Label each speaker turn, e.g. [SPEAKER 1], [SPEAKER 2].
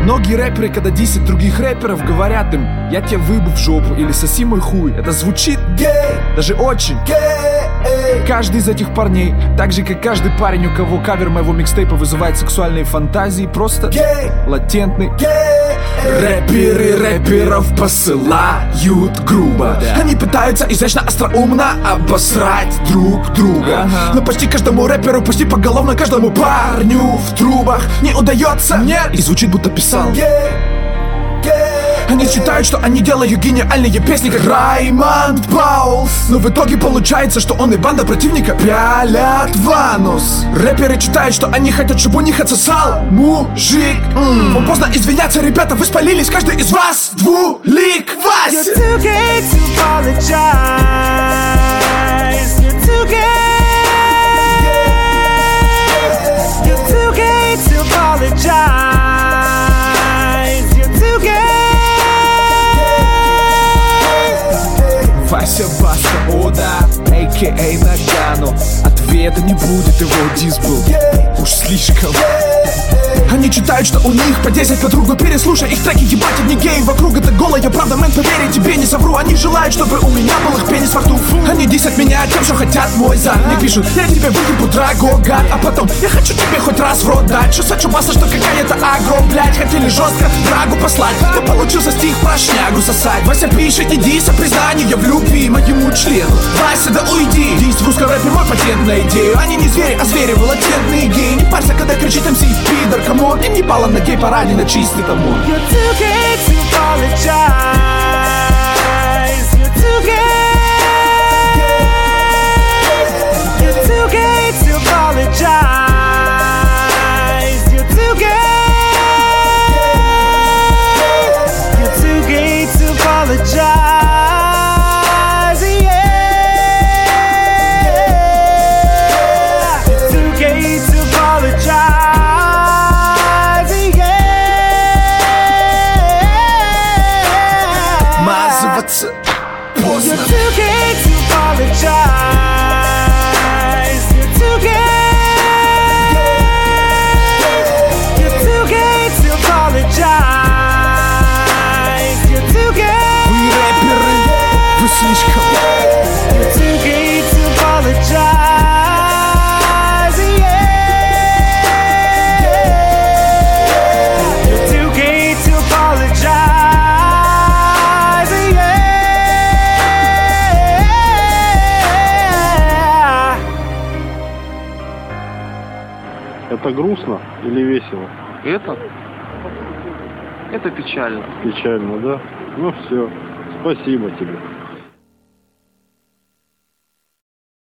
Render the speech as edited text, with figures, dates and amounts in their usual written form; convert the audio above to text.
[SPEAKER 1] Многие рэперы, когда дисят других рэперов, говорят им: я тебе выебу в жопу или соси мой хуй. Это звучит гей, даже очень гей. Каждый из этих парней, так же как каждый парень, у кого кавер моего микстейпа вызывает сексуальные фантазии, просто гей, латентный гей. Рэперы рэперов посылают грубо, они пытаются изящно остроумно обосрать друг друга. Но почти каждому рэперу, почти поголовно каждому парню в трубах не удается, нет, и звучит будто писал гей. Они считают, что они делают гениальные песни, как Раймонд Паулс, но в итоге получается, что он и банда противника пялят в анус. Рэперы считают, что они хотят, чтобы у них отсосал мужик. Но поздно извиняться, ребята, вы спалились, каждый из вас двулик. Вась! You're too gay to apologize. You're too gay. You're too gay to apologize. Вася Баста, о да, а.к.а. Нагано. Ответа не будет, его дис был уж слишком. Они читают, что у них по 10 подруг, но переслушай их треки, ебать, одни геи вокруг. Это голая правда, мэн, поверь, тебе не совру. Они желают, чтобы у меня был их пенис во рту. Они дисят меня тем, что хотят мой зад. Мне пишут: я тебе выебу, драго, гад. А потом: я хочу тебе хоть раз в рот дать. Что сочуваться, что какая-то агро, блять. Хотели жестко драгу послать, но получился стих про шнягу сосать. Вася пишет не дис, а признание в любви моему члену. Вася, да уйди. Дис в русском рэпе мой патент на идею. Они не звери, а звери, вы латентные геи. Не парься, когда кричит МС пидор, камон. Им не пало на гей-параде, на чистый тамон. You're too gay to apologize. You're too gay. You're too gay to apologize. You're too gay. You're too gay to apologize. Поздно. You're too gay to apologize. You're too gay. You're too gay to apologize. You're too gay. Вы рэперы, вы слишком. You're too gay to apologize. You're too gay to apologize.
[SPEAKER 2] Это грустно или весело?
[SPEAKER 3] Это печально.
[SPEAKER 2] Печально, да? Ну все, спасибо тебе.